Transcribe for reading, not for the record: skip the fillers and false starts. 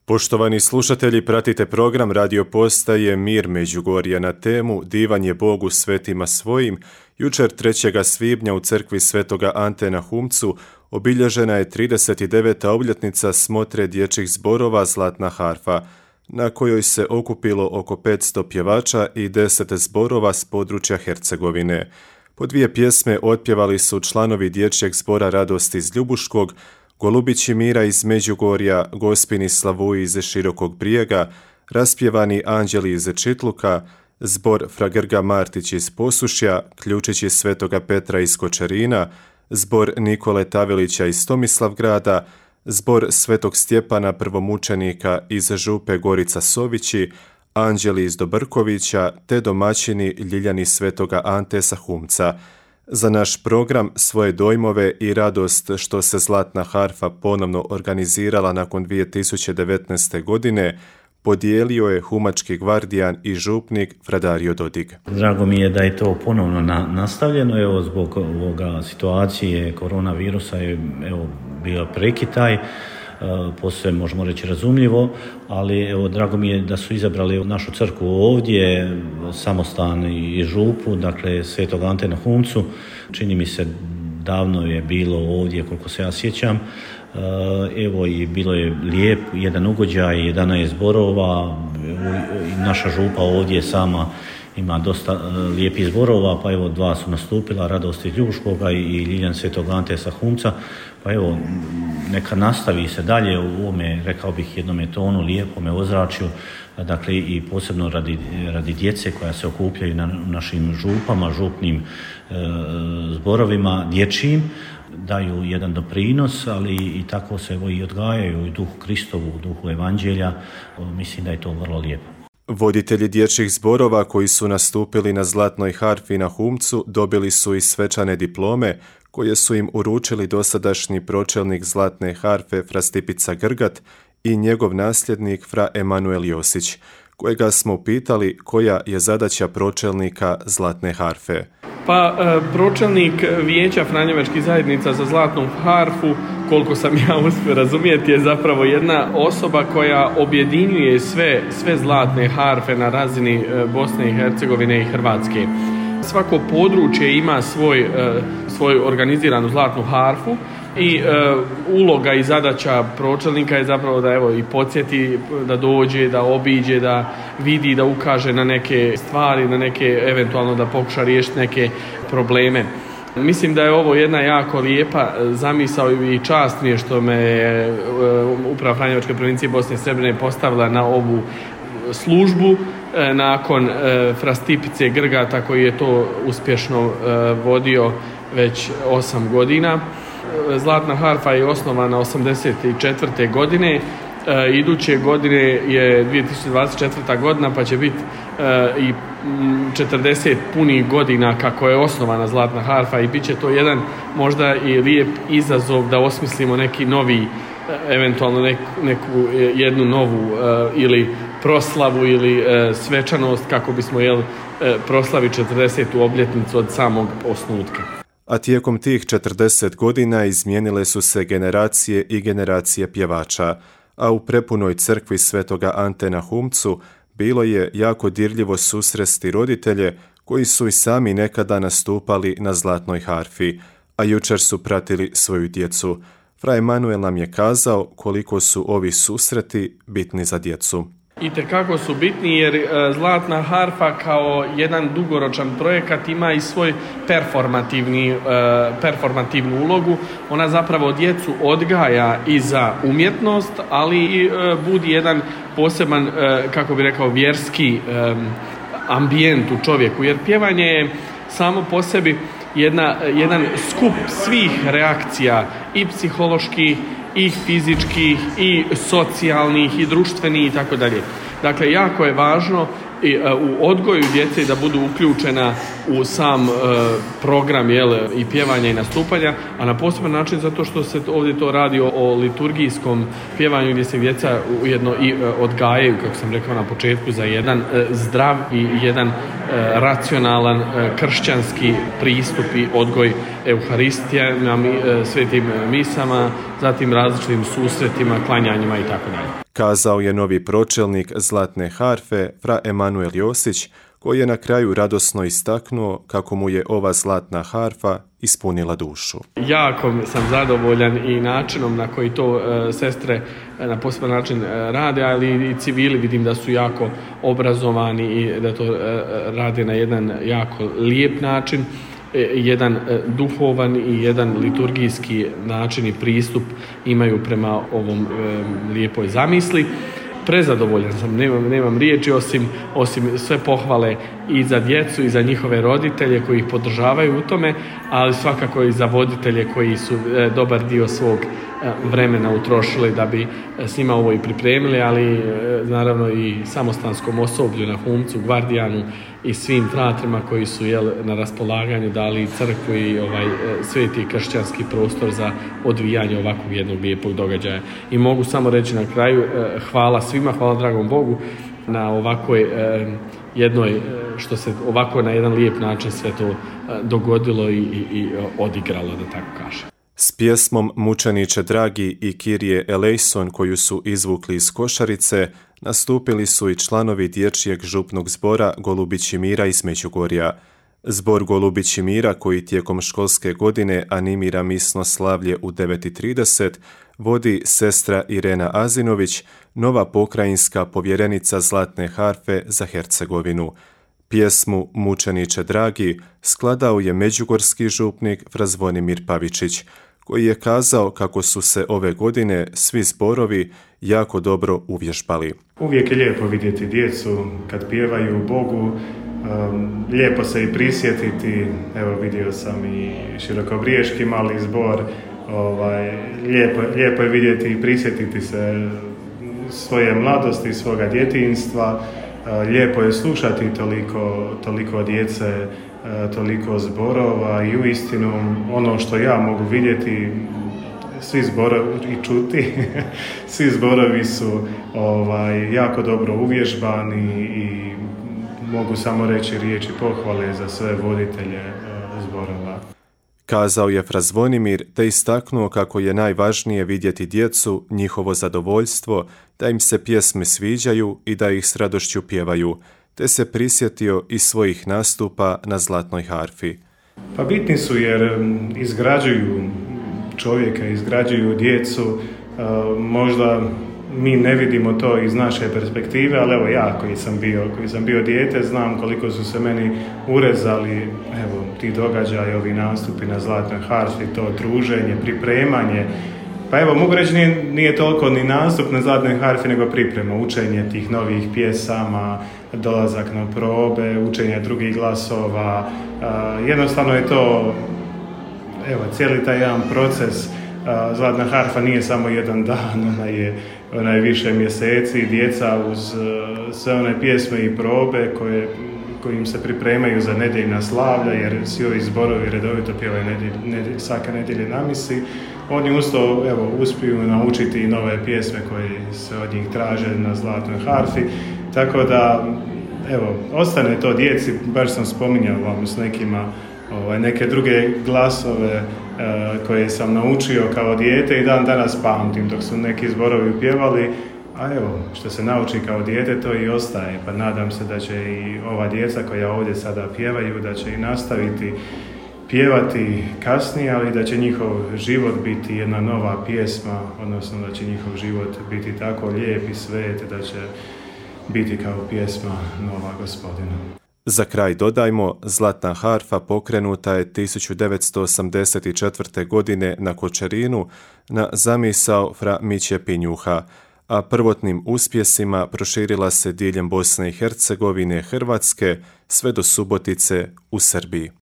Poštovani slušatelji, pratite program radio postaje Mir Međugorje na temu Divan je Bogu svetima svojim. Jučer 3. svibnja u crkvi Svetoga Ante na Humcu obilježena je 39. obljetnica smotre dječjih zborova Zlatna harfa, na kojoj se okupilo oko 500 pjevača i 10 zborova s područja Hercegovine. Po 2 pjesme otpjevali su članovi dječjeg zbora Radosti iz Ljubuškog, Golubići Mira iz Međugorja, Gospini Slavuji iz Širokog Brijega, raspjevani Anđeli iz Čitluka, zbor Fra Grga Martić iz Posušja, Ključići Svetoga Petra iz Kočarina, zbor Nikole Tavelića iz Tomislavgrada, zbor Svetog Stjepana prvomučenika iz Župe Gorica Sovići, Anđeli iz Dobrkovića te domaćini Ljiljani Svetoga Ante sa Humca. Za naš program svoje dojmove i radost što se Zlatna harfa ponovno organizirala nakon 2019. godine podijelio je humački gvardijan i župnik Fra Dario Dodig. Drago mi je da je to ponovno nastavljeno. Evo, zbog ovoga situacije koronavirusa je bio prekitaj. Posve možemo reći razumljivo, ali evo, drago mi je da su izabrali našu crkvu ovdje, samostan i župu, dakle Svetog Ante na Humcu. Čini mi se davno je bilo ovdje, koliko se ja sjećam. Evo, i bilo je lijep jedan ugođaj, 11 zborova, naša župa ovdje sama ima dosta lijepih zborova, pa evo 2 su nastupila, Radosti iz Ljubuškoga i Ljiljan Svetog Ante sa Humca. Pa evo, neka nastavi se dalje u ovome, rekao bih, jednome tonu, lijepome ozračju, dakle i posebno radi djece koja se okupljaju na našim župama, župnim zborovima dječjim, daju jedan doprinos, ali i tako se evo i odgajaju u duhu Kristovu, u duhu Evanđelja. Mislim da je to vrlo lijepo. Voditelji dječjih zborova koji su nastupili na Zlatnoj harfi na Humcu dobili su i svečane diplome koje su im uručili dosadašnji pročelnik Zlatne harfe Fra Stipica Grgat i njegov nasljednik Fra Emanuel Josić, kojega smo upitali koja je zadaća pročelnika Zlatne harfe. Pa pročelnik Vijeća Franjevačkih zajednica za Zlatnu harfu, koliko sam ja uspio razumjeti, je zapravo jedna osoba koja objedinjuje sve zlatne harfe na razini Bosne i Hercegovine i Hrvatske. Svako područje ima svoju organiziranu zlatnu harfu i uloga i zadaća pročelnika je zapravo da evo i podsjeti, da dođe, da obiđe, da vidi, da ukaže na neke stvari, na neke, eventualno da pokuša riješiti neke probleme. Mislim da je ovo jedna jako lijepa zamisao i čast mi je što me je Uprava Franjevačke provincije Bosne i Srebrene postavila na ovu službu nakon Fra Stipice Grgata koji je to uspješno vodio već 8 godina. Zlatna harfa je osnovana 1984. godine. Iduće godine je 2024. godina pa će biti i 40 punih godina kako je osnovana Zlatna harfa i bit će to jedan možda i lijep izazov da osmislimo neki novi, eventualno neku jednu novu ili proslavu ili svečanost kako bismo proslavi 40. obljetnicu od samog osnutka. A tijekom tih 40 godina izmijenile su se generacije i generacije pjevača, a u prepunoj crkvi Svetoga Ante na Humcu bilo je jako dirljivo susresti roditelje koji su i sami nekada nastupali na Zlatnoj harfi, a jučer su pratili svoju djecu. Fra Emanuel nam je kazao koliko su ovi susreti bitni za djecu. Itekako su bitni jer Zlatna harfa kao jedan dugoročan projekat ima i svoj performativnu ulogu. Ona zapravo djecu odgaja i za umjetnost, ali i budi jedan poseban, kako bi rekao, vjerski ambijent u čovjeku. Jer pjevanje je samo po sebi jedan skup svih reakcija i psiholoških, i fizičkih, i socijalnih, i društvenih i tako dalje. Dakle, jako je važno u odgoju djece da budu uključena u sam program i pjevanja i nastupanja, a na poseban način zato što se ovdje to radi o liturgijskom pjevanju gdje se djeca ujedno i odgajaju, kako sam rekao na početku, za jedan zdrav i jedan racionalan kršćanski pristup i odgoj Euharistijama, svetim misama, zatim različitim susretima, klanjanjima i tako dalje. kazao je novi pročelnik Zlatne harfe, fra Emanuel Josić, koji je na kraju radosno istaknuo kako mu je ova Zlatna harfa ispunila dušu. Jako sam zadovoljan i načinom na koji to sestre na poseban način rade, ali i civili vidim da su jako obrazovani i da to rade na jedan jako lijep način, jedan duhovan i jedan liturgijski način i pristup imaju prema ovom lijepoj zamisli. Prezadovoljan sam, nemam riječi osim sve pohvale i za djecu i za njihove roditelje koji ih podržavaju u tome, ali svakako i za voditelje koji su dobar dio svog vremena utrošili da bi s njima ovo i pripremili, ali naravno i samostanskom osoblju na Humcu, Gvardijanu i svim fratrima koji su na raspolaganju dali crkvu i sveti kršćanski prostor za odvijanje ovakvog jednog lijepog događaja. I mogu samo reći na kraju hvala svima, hvala dragom Bogu na ovakvoj jednoj, što se ovako na jedan lijep način sve to dogodilo i odigralo, da tako kažem. S pjesmom Mučeniče dragi i Kirije Elejson koju su izvukli iz košarice, nastupili su i članovi dječjeg župnog zbora Golubići Mira iz Međugorja. Zbor Golubići Mira, koji tijekom školske godine animira misno slavlje u 9:30, vodi sestra Irena Azinović, nova pokrajinska povjerenica Zlatne harfe za Hercegovinu. Pjesmu Mučeniče dragi skladao je međugorski župnik fra Zvonimir Pavičić, koji je kazao kako su se ove godine svi zborovi jako dobro uvježbali. Uvijek je lijepo vidjeti djecu kad pjevaju Bogu, lijepo se i prisjetiti, evo vidio sam i Širokobriješki mali zbor, lijepo je vidjeti i prisjetiti se svoje mladosti, svoga djetinjstva, lijepo je slušati toliko djece, toliko zborova i uistinu ono što ja mogu vidjeti, svi zborovi i čuti, svi zborovi su jako dobro uvježbani i mogu samo reći riječi pohvale za sve voditelje zborova. Kazao je fra Zvonimir te istaknuo kako je najvažnije vidjeti djecu, njihovo zadovoljstvo, da im se pjesme sviđaju i da ih s radošću pjevaju, te se prisjetio i svojih nastupa na Zlatnoj harfi. Pa bitni su jer izgrađuju čovjeka, izgrađuju djecu, možda mi ne vidimo to iz naše perspektive, ali evo ja koji sam bio dijete, znam koliko su se meni urezali ti događaji, ovi nastupi na Zlatnoj harfi, to druženje, pripremanje. Pa evo, mogu reći nije toliko ni nastup na Zlatnoj harfi, nego priprema, učenje tih novih pjesama, dolazak na probe, učenje drugih glasova. Jednostavno je to, cijeli taj jedan proces. Zlatna harfa nije samo jedan dan, ona je više mjeseci, djeca uz sve one pjesme i probe kojim se pripremaju za nedjeljna slavlja, jer svi ovi zborovi redovito pjevaju svake nedjelje na misi. Oni usto uspiju naučiti i nove pjesme koje se od njih traže na Zlatnoj harfi, tako da ostane to djeci, baš sam spominjao vam s nekima neke druge glasove koje sam naučio kao dijete i dan danas pamtim dok su neki zborovi pjevali, a što se nauči kao dijete to i ostaje, pa nadam se da će i ova djeca koja ovdje sada pjevaju, da će i nastaviti pjevati kasnije, ali da će njihov život biti jedna nova pjesma, odnosno da će njihov život biti tako lijep i svet, da će biti kao pjesma nova Gospodina. Za kraj dodajmo, Zlatna harfa pokrenuta je 1984. godine na Kočerinu na zamisao fra Miće Pinjuha, a prvotnim uspjesima proširila se diljem Bosne i Hercegovine, Hrvatske, sve do Subotice u Srbiji.